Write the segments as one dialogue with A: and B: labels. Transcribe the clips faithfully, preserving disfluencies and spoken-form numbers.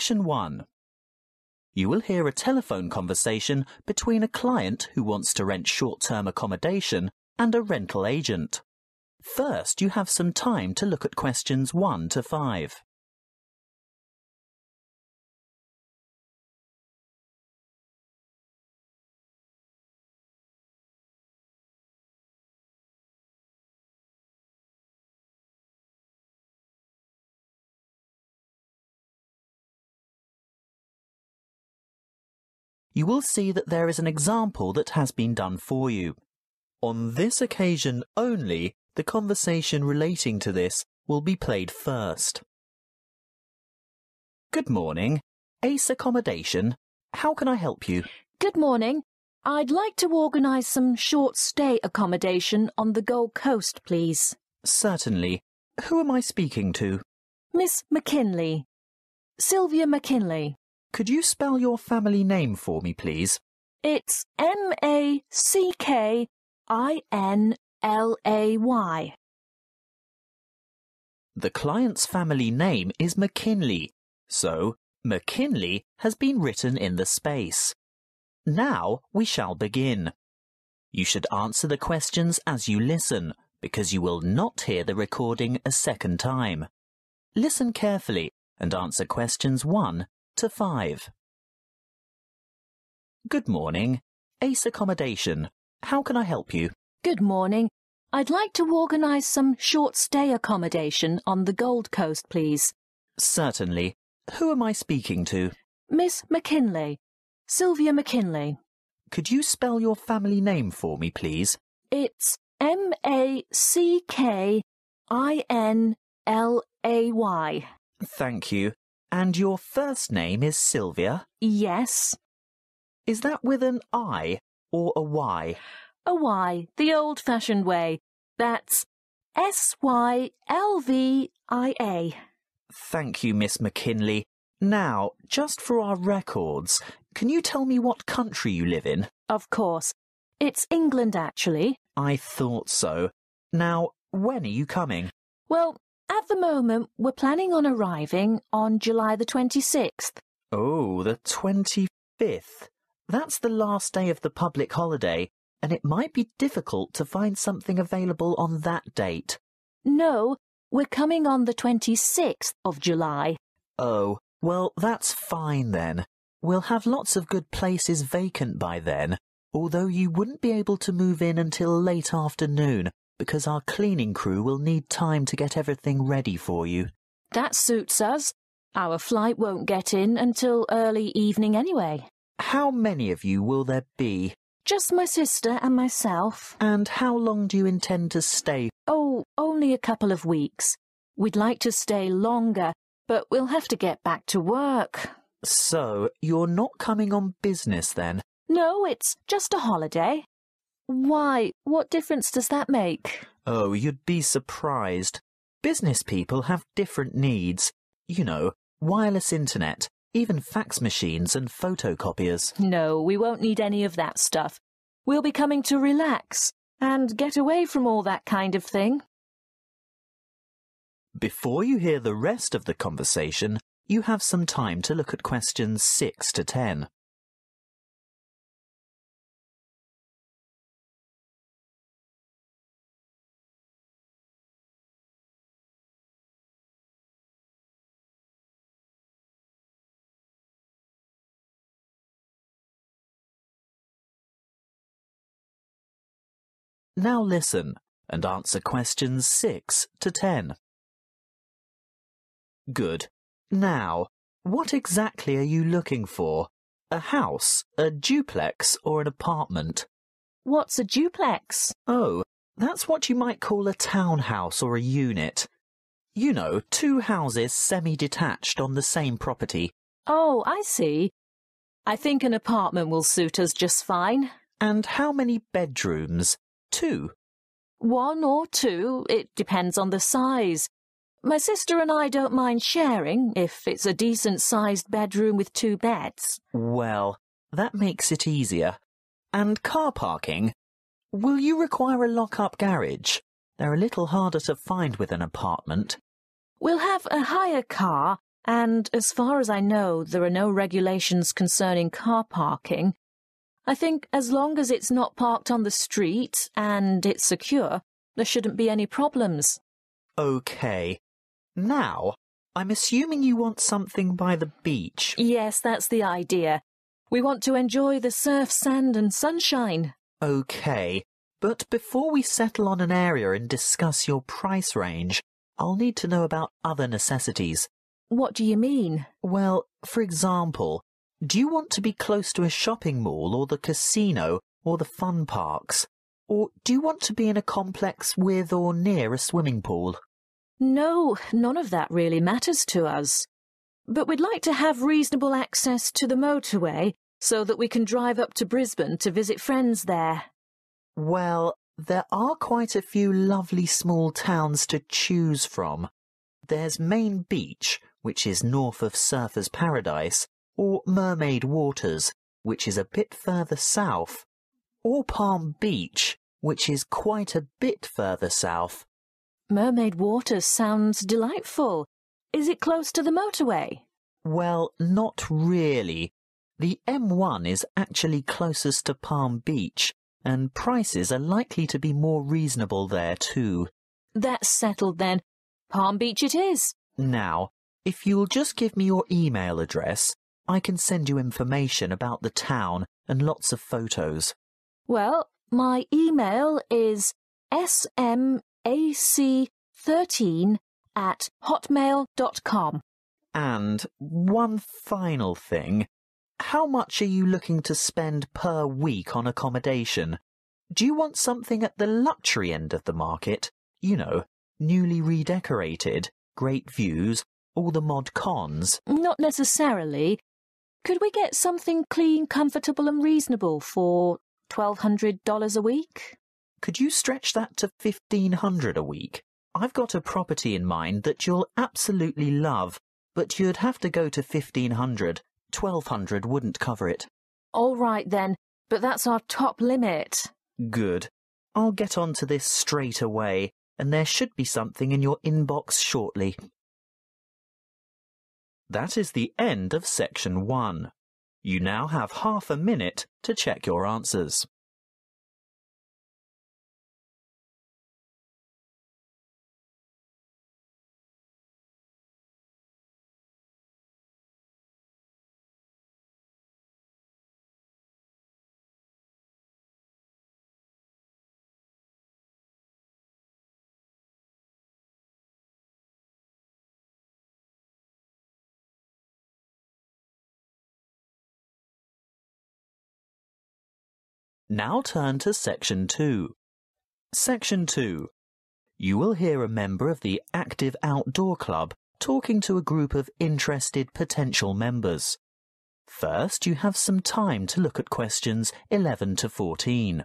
A: Question one. You will hear a telephone conversation between a client who wants to rent short-term accommodation and a rental agent. First, you have some time to look at questions one to five. You will see that there is an example that has been done for you. On this occasion only, the conversation relating to this will be played first. Good morning. Ace Accommodation. How can I help you?
B: Good morning. I'd like to organise some short stay accommodation on the Gold Coast, please.
A: Certainly. Who am I speaking to?
B: Miss McKinley. Sylvia McKinley.
A: Could you spell your family name for me, please?
B: It's M A C K I N L A Y.
A: The client's family name is McKinley, so McKinley has been written in the space. Now we shall begin. You should answer the questions as you listen, because you will not hear the recording a second time. Listen carefully and answer questions one to five. Good morning. Ace Accommodation. How can I help you?
B: Good morning. I'd like to organise some short stay accommodation on the Gold Coast, please.
A: Certainly. Who am I speaking to?
B: Miss McKinley. Sylvia McKinley.
A: Could you spell your family name for me, please?
B: It's M A C K I N L A Y.
A: Thank you. And your first name is Sylvia?
B: Yes.
A: Is that with an I or a Y?
B: A Y, the old-fashioned way. That's S Y L V I A.
A: Thank you, Miss McKinley. Now, just for our records, can you tell me what country you live in?
B: Of course. It's England, actually.
A: I thought so. Now, when are you coming?
B: Well, at the moment, we're planning on arriving on July the twenty-sixth.
A: Oh, the twenty-fifth. That's the last day of the public holiday, and it might be difficult to find something available on that date.
B: No, we're coming on the twenty-sixth of July.
A: Oh, well, that's fine then. We'll have lots of good places vacant by then, although you wouldn't be able to move in until late afternoon, because our cleaning crew will need time to get everything ready for you.
B: That suits us. Our flight won't get in until early evening anyway.
A: How many of you will there be?
B: Just my sister and myself.
A: And how long do you intend to stay?
B: Oh, only a couple of weeks. We'd like to stay longer, but we'll have to get back to work.
A: So, you're not coming on business then?
B: No, it's just a holiday. Why? What difference does that make?
A: Oh, you'd be surprised. Business people have different needs. You know, wireless internet, even fax machines and photocopiers.
B: No, we won't need any of that stuff. We'll be coming to relax and get away from all that kind of thing.
A: Before you hear the rest of the conversation, you have some time to look at questions six to ten. Now listen and answer questions six to ten. Good. Now, what exactly are you looking for? A house, a duplex, or an apartment?
B: What's a duplex?
A: Oh, that's what you might call a townhouse or a unit. You know, two houses semi-detached on the same property.
B: Oh, I see. I think an apartment will suit us just fine.
A: And how many bedrooms? Two.
B: One or two, it depends on the size. My sister and I don't mind sharing if it's a decent-sized bedroom with two beds.
A: Well, that makes it easier. And car parking? Will you require a lock-up garage? They're a little harder to find with an apartment.
B: We'll have a hire car And as far as I know, there are no regulations concerning car parking. I think as long as it's not parked on the street and it's secure, there shouldn't be any problems.
A: OK. Now, I'm assuming you want something by the beach.
B: Yes, that's the idea. We want to enjoy the surf, sand and sunshine.
A: OK, but before we settle on an area and discuss your price range, I'll need to know about other necessities.
B: What do you mean?
A: Well, for example, do you want to be close to a shopping mall or the casino or the fun parks? Or do you want to be in a complex with or near a swimming pool?
B: No, none of that really matters to us. But we'd like to have reasonable access to the motorway so that we can drive up to Brisbane to visit friends there.
A: Well, there are quite a few lovely small towns to choose from. There's Main Beach, which is north of Surfers Paradise, or Mermaid Waters, which is a bit further south, or Palm Beach, which is quite a bit further south.
B: Mermaid Waters sounds delightful. Is it close to the motorway?
A: Well, not really. The M one is actually closest to Palm Beach, and prices are likely to be more reasonable there too.
B: That's settled then. Palm Beach it is.
A: Now, if you'll just give me your email address, I can send you information about the town and lots of photos.
B: Well, my email is s m a c thirteen at hotmail dot com.
A: And one final thing. How much are you looking to spend per week on accommodation? Do you want something at the luxury end of the market? You know, newly redecorated, great views, all the mod cons?
B: Not necessarily. Could we get something clean, comfortable and reasonable for twelve hundred dollars a week?
A: Could you stretch that to fifteen hundred dollars a week? I've got a property in mind that you'll absolutely love, but you'd have to go to fifteen hundred dollars. twelve hundred dollars wouldn't cover it.
B: All right then, but that's our top limit.
A: Good. I'll get on to this straight away, and there should be something in your inbox shortly. That is the end of section one. You now have half a minute to check your answers. Now turn to Section two. Section two. You will hear a member of the Active Outdoor Club talking to a group of interested potential members. First, you have some time to look at questions eleven to fourteen.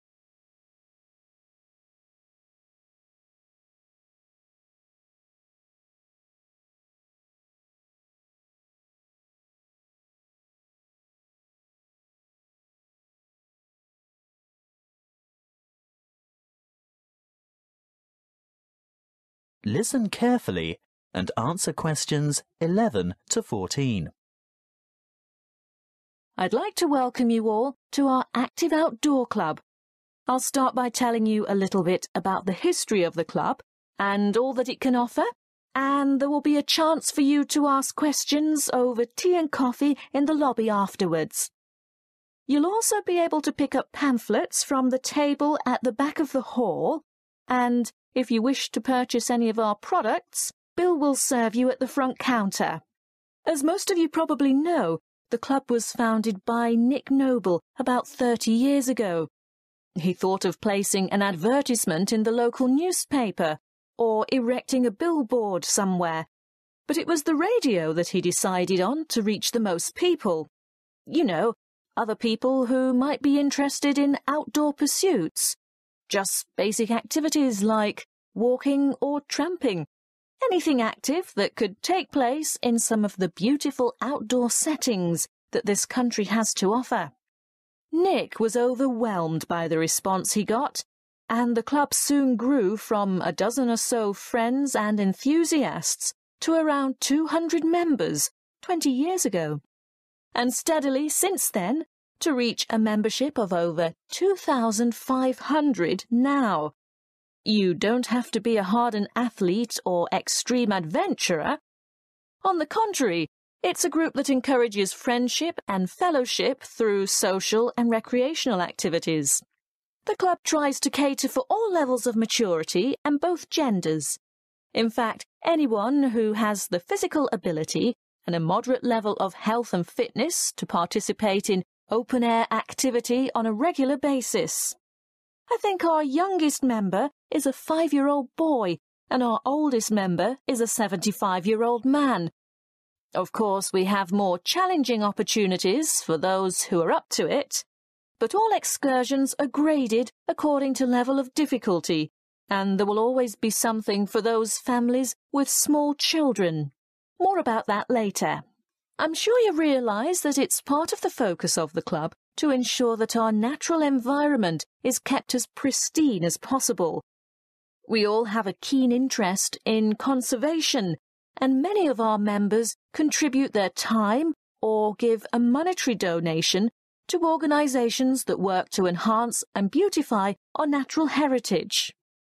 A: Listen carefully and answer questions eleven to fourteen.
B: I'd like to welcome you all to our Active Outdoor Club. I'll start by telling you a little bit about the history of the club and all that it can offer, and there will be a chance for you to ask questions over tea and coffee in the lobby afterwards. You'll also be able to pick up pamphlets from the table at the back of the hall, and if you wish to purchase any of our products, Bill will serve you at the front counter. As most of you probably know, the club was founded by Nick Noble about thirty years ago. He thought of placing an advertisement in the local newspaper or erecting a billboard somewhere, but it was the radio that he decided on to reach the most people. You know, other people who might be interested in outdoor pursuits. Just basic activities like walking or tramping. Anything active that could take place in some of the beautiful outdoor settings that this country has to offer. Nick was overwhelmed by the response he got, and the club soon grew from a dozen or so friends and enthusiasts to around two hundred members twenty years ago, and steadily since then to reach a membership of over two thousand five hundred now. You don't have to be a hardened athlete or extreme adventurer. On the contrary, it's a group that encourages friendship and fellowship through social and recreational activities. The club tries to cater for all levels of maturity and both genders. In fact, anyone who has the physical ability and a moderate level of health and fitness to participate in open-air activity on a regular basis. I think our youngest member is a five-year-old boy and our oldest member is a seventy-five-year-old man. Of course, we have more challenging opportunities for those who are up to it, but all excursions are graded according to level of difficulty, and there will always be something for those families with small children. More about that later. I'm sure you realise that it's part of the focus of the club to ensure that our natural environment is kept as pristine as possible. We all have a keen interest in conservation, and many of our members contribute their time or give a monetary donation to organisations that work to enhance and beautify our natural heritage.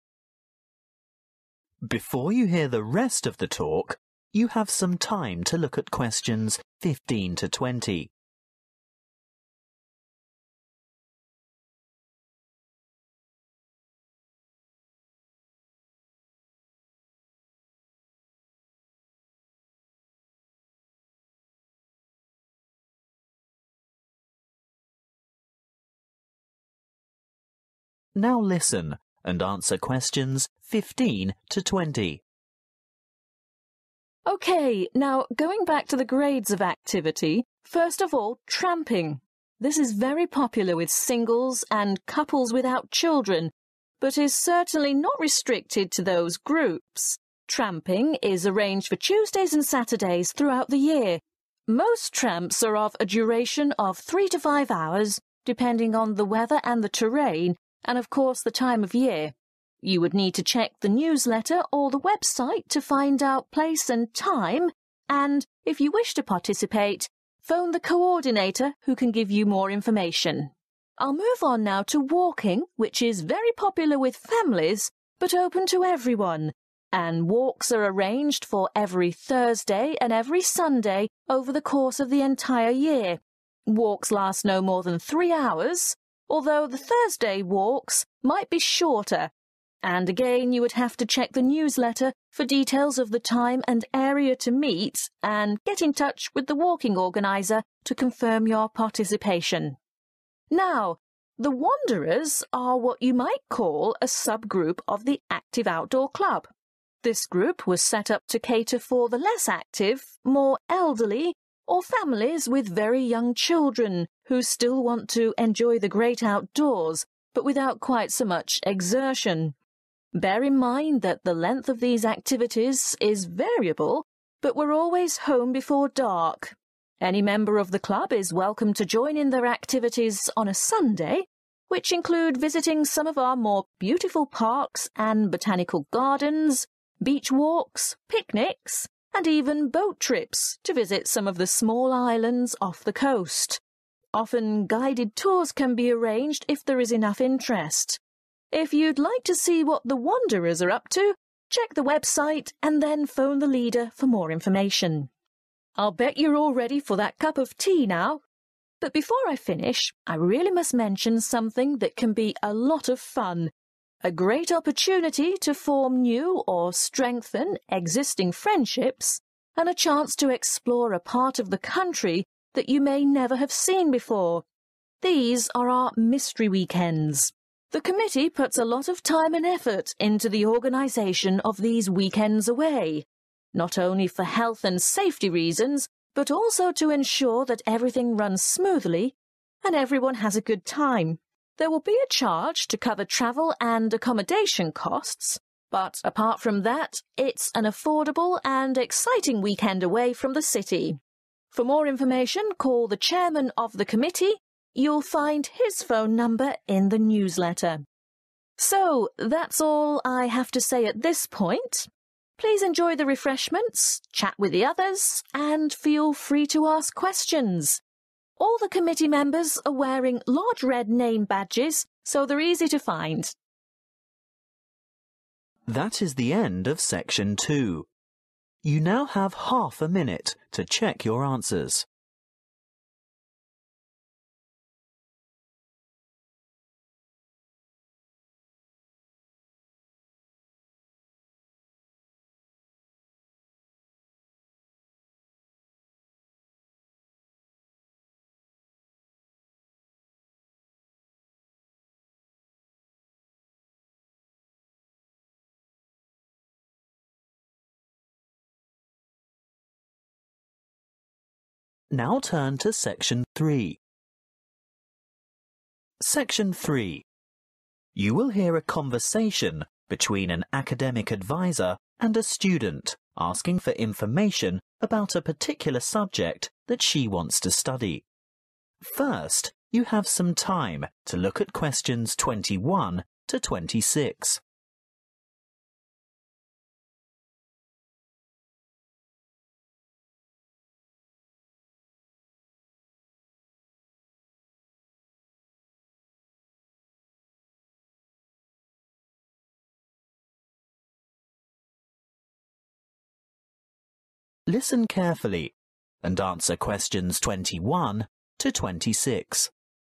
A: Before you hear the rest of the talk, you have some time to look at questions fifteen to twenty. Now listen and answer questions fifteen to twenty.
B: OK, now going back to the grades of activity, first of all, tramping. This is very popular with singles and couples without children, but is certainly not restricted to those groups. Tramping is arranged for Tuesdays and Saturdays throughout the year. Most tramps are of a duration of three to five hours, depending on the weather and the terrain, and of course the time of year. You would need to check the newsletter or the website to find out place and time, and if you wish to participate, phone the coordinator who can give you more information. I'll move on now to walking, which is very popular with families, but open to everyone, and walks are arranged for every Thursday and every Sunday over the course of the entire year. Walks last no more than three hours, although the Thursday walks might be shorter, and again you would have to check the newsletter for details of the time and area to meet and get in touch with the walking organiser to confirm your participation. Now, the Wanderers are what you might call a subgroup of the Active Outdoor Club. This group was set up to cater for the less active, more elderly, or families with very young children who still want to enjoy the great outdoors, but without quite so much exertion. Bear in mind that the length of these activities is variable, but we're always home before dark. Any member of the club is welcome to join in their activities on a Sunday, which include visiting some of our more beautiful parks and botanical gardens, beach walks, picnics, and even boat trips to visit some of the small islands off the coast. Often guided tours can be arranged if there is enough interest. If you'd like to see what the Wanderers are up to, check the website and then phone the leader for more information. I'll bet you're all ready for that cup of tea now. But before I finish, I really must mention something that can be a lot of fun. A great opportunity to form new or strengthen existing friendships, and a chance to explore a part of the country that you may never have seen before. These are our mystery weekends. The committee puts a lot of time and effort into the organisation of these weekends away, not only for health and safety reasons, but also to ensure that everything runs smoothly and everyone has a good time. There will be a charge to cover travel and accommodation costs, but apart from that, it's an affordable and exciting weekend away from the city. For more information, call the chairman of the committee. You'll find his phone number in the newsletter. So, that's all I have to say at this point. Please enjoy the refreshments, chat with the others, and feel free to ask questions. All the committee members are wearing large red name badges, so they're easy to find.
A: That is the end of section two. You now have half a minute to check your answers. Now turn to section three. Section three. You will hear a conversation between an academic advisor and a student asking for information about a particular subject that she wants to study. First, you have some time to look at questions twenty-one to twenty-six. Listen carefully and answer questions twenty-one to twenty-six.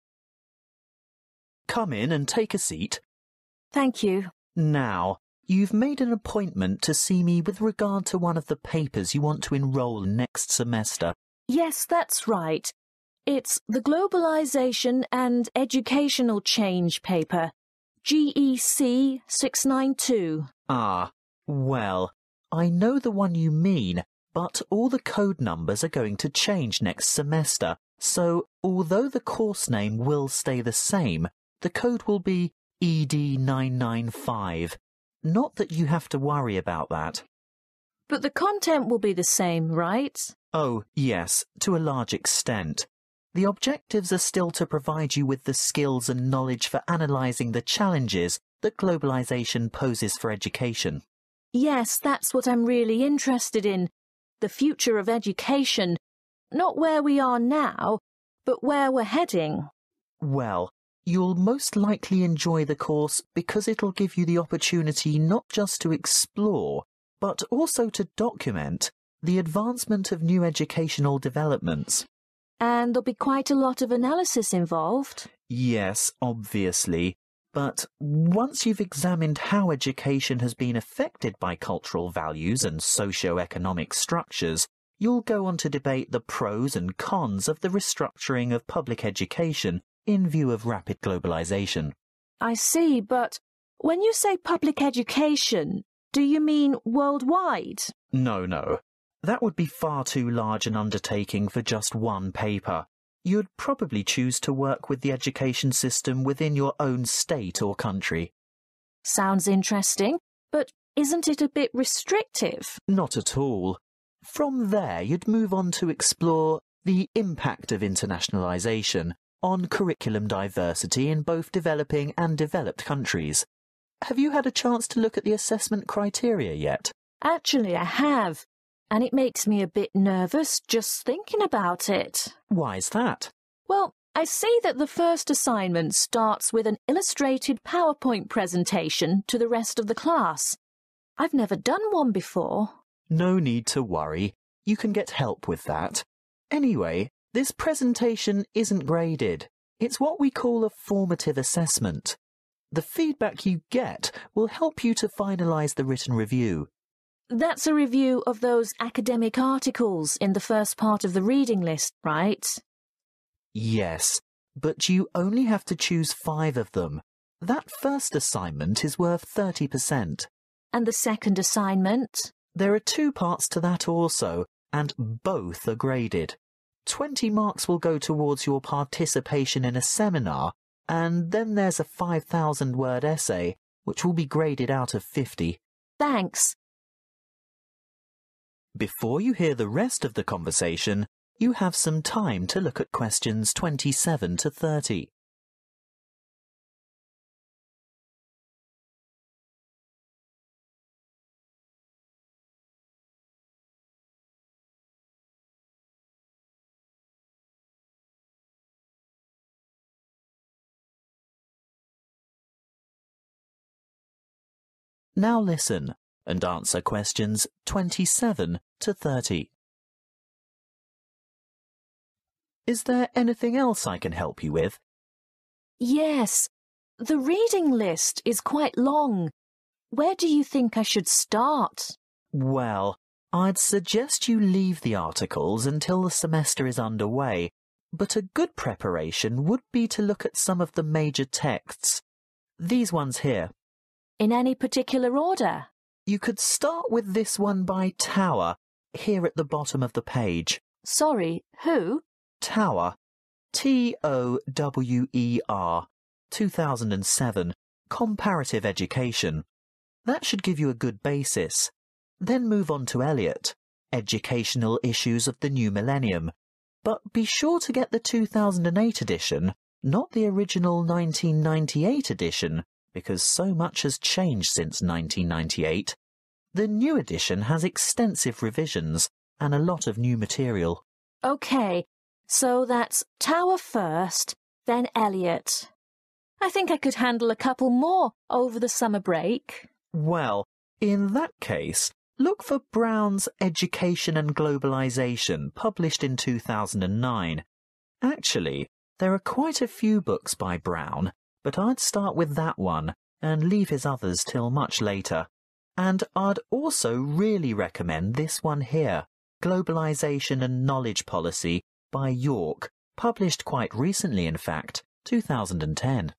A: Come in and take a seat.
B: Thank you.
A: Now, you've made an appointment to see me with regard to one of the papers you want to enrol in next semester.
B: Yes, that's right. It's the Globalisation and Educational Change paper, G E C six ninety-two.
A: Ah, well, I know the one you mean, but all the code numbers are going to change next semester, so although the course name will stay the same, the code will be E D nine nine five. Not that you have to worry about that.
B: But the content will be the same, right?
A: Oh, yes, to a large extent. The objectives are still to provide you with the skills and knowledge for analysing the challenges that globalisation poses for education.
B: Yes, that's what I'm really interested in. The future of education. Not where we are now, but where we're heading.
A: Well, you'll most likely enjoy the course because it'll give you the opportunity not just to explore, but also to document the advancement of new educational developments.
B: And there'll be quite a lot of analysis involved.
A: Yes, obviously. But once you've examined how education has been affected by cultural values and socio-economic structures, you'll go on to debate the pros and cons of the restructuring of public education in view of rapid globalization.
B: I see, but when you say public education, do you mean worldwide?
A: No, no. That would be far too large an undertaking for just one paper. You'd probably choose to work with the education system within your own state or country.
B: Sounds interesting, but isn't it a bit restrictive?
A: Not at all. From there, you'd move on to explore the impact of internationalization on curriculum diversity in both developing and developed countries. Have you had a chance to look at the assessment criteria yet?
B: Actually, I have. And it makes me a bit nervous just thinking about it.
A: Why's that?
B: Well, I see that the first assignment starts with an illustrated PowerPoint presentation to the rest of the class. I've never done one before.
A: No need to worry. You can get help with that. Anyway, this presentation isn't graded. It's what we call a formative assessment. The feedback you get will help you to finalise the written review.
B: That's a review of those academic articles in the first part of the reading list, right?
A: Yes, but you only have to choose five of them. That first assignment is worth thirty percent.
B: And the second assignment?
A: There are two parts to that also, and both are graded. Twenty marks will go towards your participation in a seminar, and then there's a five thousand word essay, which will be graded out of fifty.
B: Thanks.
A: Before you hear the rest of the conversation, you have some time to look at questions twenty-seven to thirty. Now listen and answer questions twenty-seven to thirty. Is there anything else I can help you with?
B: Yes, the reading list is quite long. Where do you think I should start?
A: Well, I'd suggest you leave the articles until the semester is underway, but a good preparation would be to look at some of the major texts. These ones here.
B: In any particular order?
A: You could start with this one by Tower, here at the bottom of the page.
B: Sorry, who?
A: Tower. T O W E R. two thousand seven. Comparative Education. That should give you a good basis. Then move on to Eliot. Educational Issues of the New Millennium. But be sure to get the two thousand eight edition, not the original nineteen ninety-eight edition, because so much has changed since nineteen ninety-eight. The new edition has extensive revisions and a lot of new material.
B: OK, so that's Tower first, then Eliot. I think I could handle a couple more over the summer break.
A: Well, in that case, look for Brown's Education and Globalization, published in two thousand nine. Actually, there are quite a few books by Brown, but I'd start with that one and leave his others till much later. And I'd also really recommend this one here, Globalization and Knowledge Policy by York, published quite recently, in fact, two thousand ten.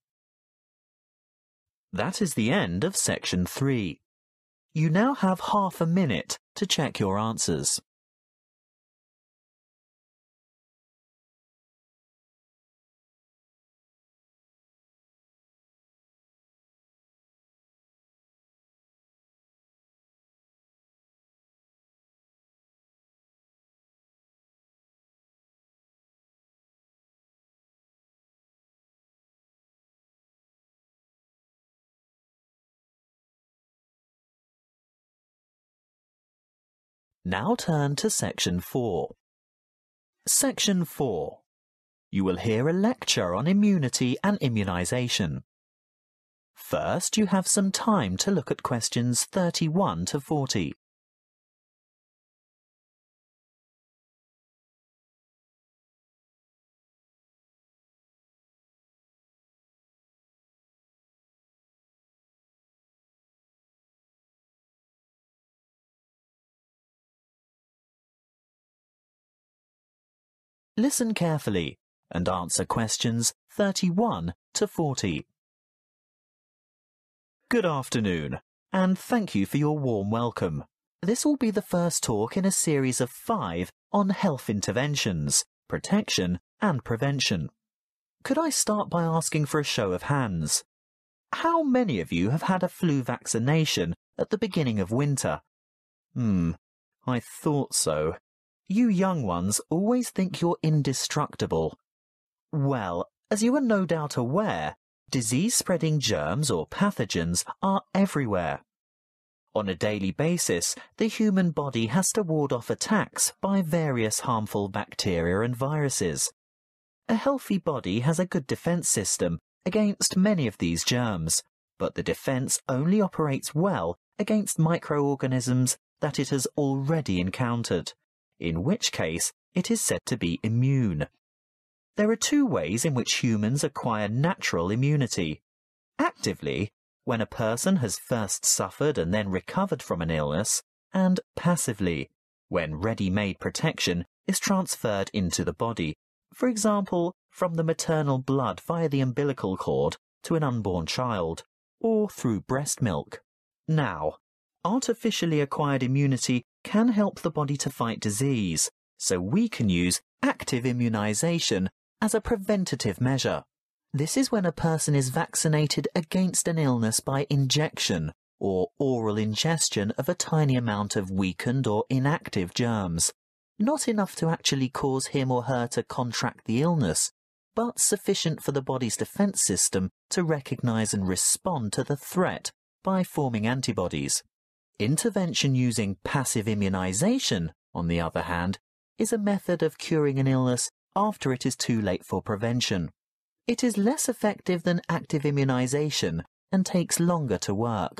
A: That is the end of section three. You now have half a minute to check your answers. Now turn to section four. Section four. You will hear a lecture on immunity and immunization. First, you have some time to look at questions thirty-one to forty. Listen carefully and answer questions thirty-one to forty. Good afternoon, and thank you for your warm welcome. This will be the first talk in a series of five on health interventions, protection and prevention. Could I start by asking for a show of hands? How many of you have had a flu vaccination at the beginning of winter? Hmm, I thought so. You young ones always think you're indestructible. Well, as you are no doubt aware, disease-spreading germs or pathogens are everywhere. On a daily basis, the human body has to ward off attacks by various harmful bacteria and viruses. A healthy body has a good defense system against many of these germs, but the defense only operates well against microorganisms that it has already encountered, in which case it is said to be immune. There are two ways in which humans acquire natural immunity. Actively, when a person has first suffered and then recovered from an illness, and passively, when ready-made protection is transferred into the body, for example, from the maternal blood via the umbilical cord to an unborn child, or through breast milk. Now, artificially acquired immunity can help the body to fight disease, so we can use active immunization as a preventative measure. This is when a person is vaccinated against an illness by injection or oral ingestion of a tiny amount of weakened or inactive germs, not enough to actually cause him or her to contract the illness, but sufficient for the body's defense system to recognize and respond to the threat by forming antibodies. Intervention using passive immunization, on the other hand, is a method of curing an illness after it is too late for prevention. It is less effective than active immunization and takes longer to work.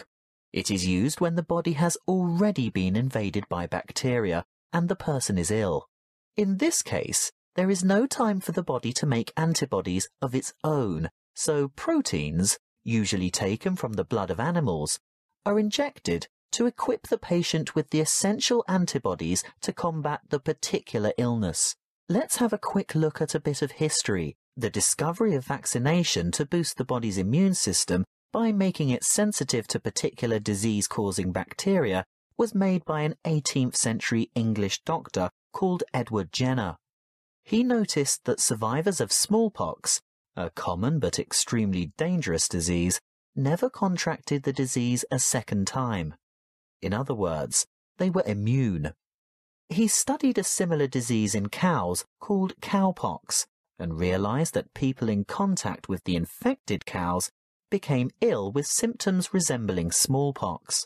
A: It is used when the body has already been invaded by bacteria and the person is ill. In this case, there is no time for the body to make antibodies of its own, so proteins, usually taken from the blood of animals, are injected to equip the patient with the essential antibodies to combat the particular illness. Let's have a quick look at a bit of history. The discovery of vaccination to boost the body's immune system by making it sensitive to particular disease-causing bacteria was made by an eighteenth century English doctor called Edward Jenner. He noticed that survivors of smallpox, a common but extremely dangerous disease, never contracted the disease a second time. In other words, they were immune. He studied a similar disease in cows called cowpox and realized that people in contact with the infected cows became ill with symptoms resembling smallpox.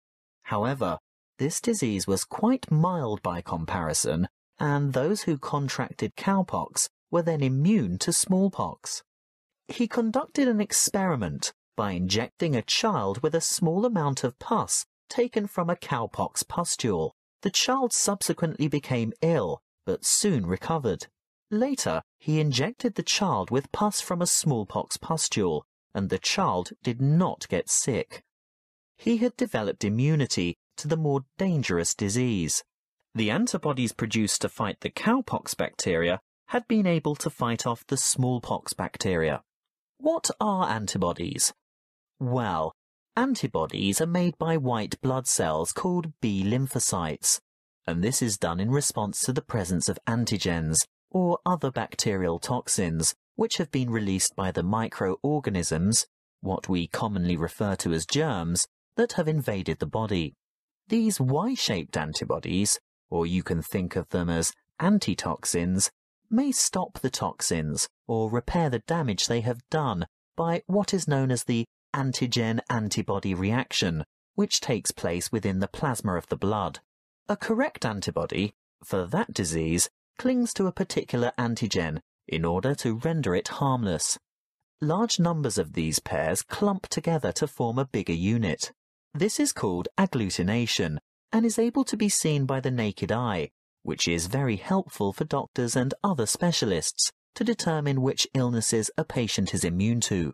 A: However, this disease was quite mild by comparison, and those who contracted cowpox were then immune to smallpox. He conducted an experiment by injecting a child with a small amount of pus taken from a cowpox pustule. The child subsequently became ill, but soon recovered. Later, he injected the child with pus from a smallpox pustule, and the child did not get sick. He had developed immunity to the more dangerous disease. The antibodies produced to fight the cowpox bacteria had been able to fight off the smallpox bacteria. What are antibodies? Well, antibodies are made by white blood cells called B lymphocytes, and this is done in response to the presence of antigens, or other bacterial toxins, which have been released by the microorganisms, what we commonly refer to as germs, that have invaded the body. These Y-shaped antibodies, or you can think of them as antitoxins, may stop the toxins or repair the damage they have done by what is known as the antigen-antibody reaction, which takes place within the plasma of the blood. A correct antibody, for that disease, clings to a particular antigen in order to render it harmless. Large numbers of these pairs clump together to form a bigger unit. This is called agglutination and is able to be seen by the naked eye, which is very helpful for doctors and other specialists to determine which illnesses a patient is immune to.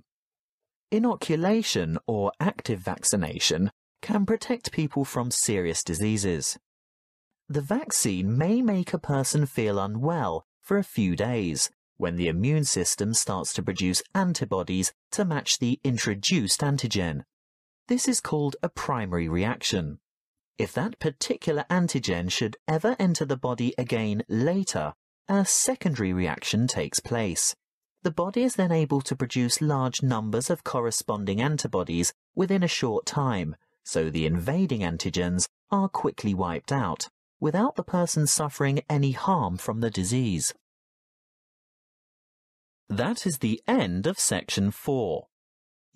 A: Inoculation or active vaccination can protect people from serious diseases. The vaccine may make a person feel unwell for a few days when the immune system starts to produce antibodies to match the introduced antigen. This is called a primary reaction. If that particular antigen should ever enter the body again later, a secondary reaction takes place. The body is then able to produce large numbers of corresponding antibodies within a short time, so the invading antigens are quickly wiped out, without the person suffering any harm from the disease. That is the end of section four.